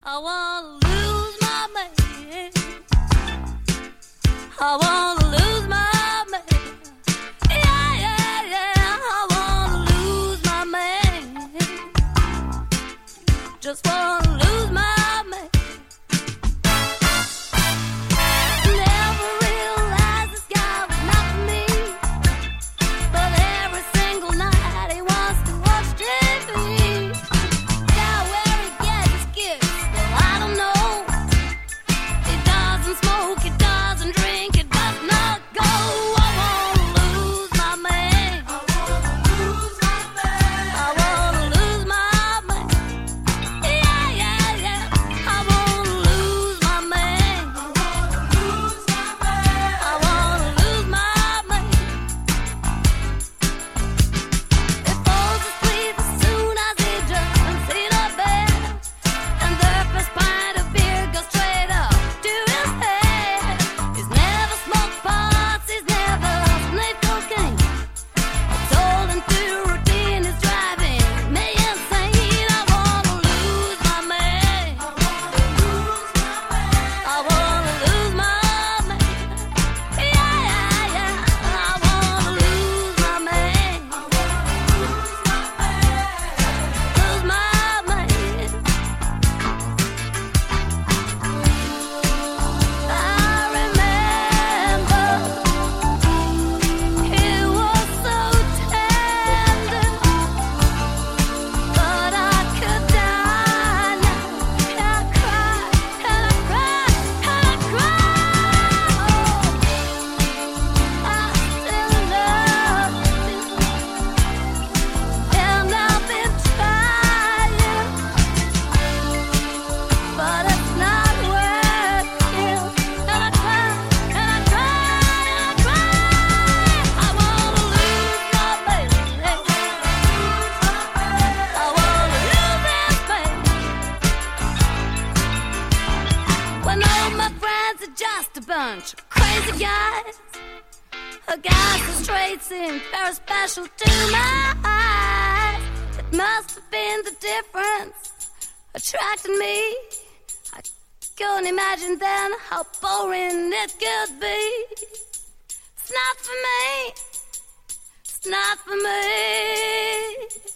I wanna lose my man. I wanna lose my man. Yeah, yeah, yeah. I wanna lose my man. Just wanna lose my man. Never realized this guy was not for me, but every single night he wants to watch TV. Now where he gets his kicks, well, I don't know. He doesn't smoke, he doesn't drink, he does not go. I wanna lose my man. I wanna lose my man. I wanna lose my man. Yeah, yeah, yeah. I wanna lose my man. I wanna lose my man. I wanna lose my man. He falls asleep as soon as he jumps in a bed, and the first pint of beer goes straight up to his head. He's never smoked pots, he's never sniffed cocaine. I told him to routine is driving me insane. I wanna lose my man. I wanna lose my man. Yeah, yeah, yeah. I wanna lose my man. Lose my man. I remember he was so tender, but I could die now. And I cry, and I cry, and I cry. I still love you, and I've been trying, but it's not working. And I cry, and I cry, and I cry. I wanna lose my baby. I wanna lose this baby. When all my friends are just a bunch of crazy guys, a guy who straight seemed very special to my eyes. It must have been the difference attracting me. I couldn't imagine then how boring it could be. It's not for me. It's not for me.